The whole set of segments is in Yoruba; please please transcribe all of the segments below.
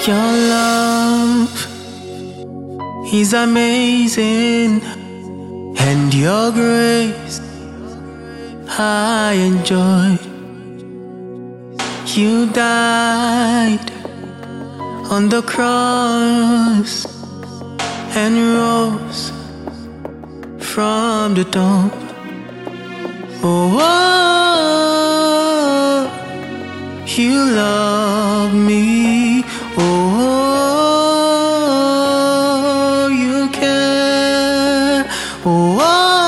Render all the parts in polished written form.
Your love is amazing, and your grace I enjoy. You died on the cross and rose from the tomb. Oh, you love me. Oh, you care. Oh,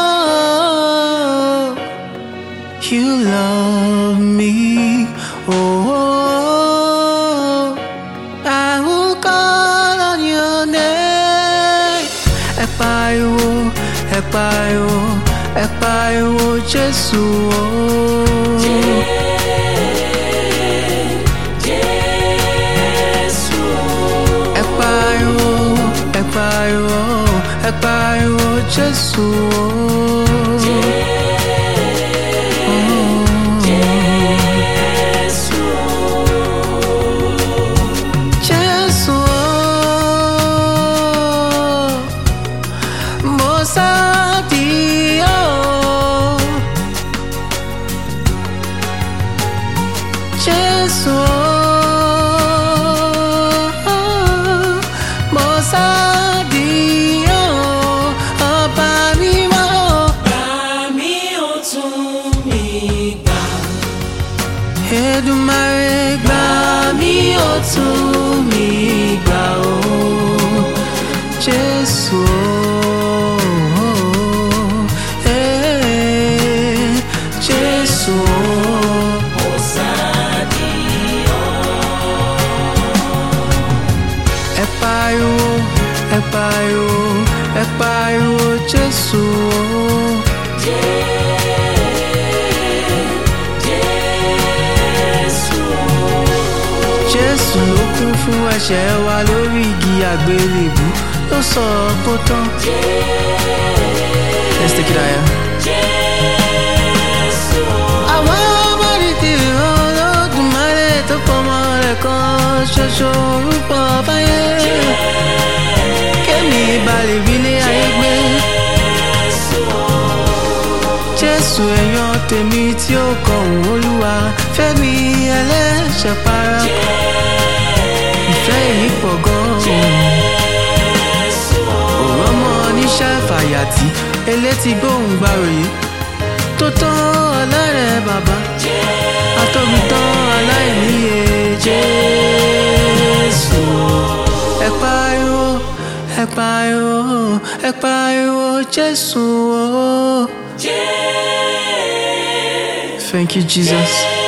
you love me. Oh, I will call on your name. Ẹ pariwo, Jésù. Ẹ pariwo, Jésù. Jésù, mo sáàdì ọ́. Jésù, mo sáàdì ọ́. Ọba mímọ́, Gbà mí ó tún mi gbà. Èdùmàrè, gbà mí ó tún mi gbà ó. Jésù, Jésù, Mo sáàdì ọ́. ẹ pariwo, Jésù. Jésù ló kún fún ẹ̀ṣẹ̀ wa lórí igi àgbélébù, ló sọ ọ́ tán. Let's take it higher. Àwọn ọmọdé ti rán Olódùmarè tó fọmọ rẹ̀ kan ṣoṣo orúkọ fáyé. Kémi balẹ̀ rílé ayé gbé. Jésù èèyàn tèmi tí ó kọ òun Olúwa, fẹ́mi ẹlẹ́ṣẹ̀ para. Ìfẹ́ èyí pọ̀ gan-an. Òrọ́mọ oníṣẹ́ fàyàtì, elétí gbóhùn gbàròyé. Tó tán ọlọ́rẹ̀ bàbá, atóbi tán aláìníye. Jésù, ẹ pariwo, Jésù. Thank you, Jesus.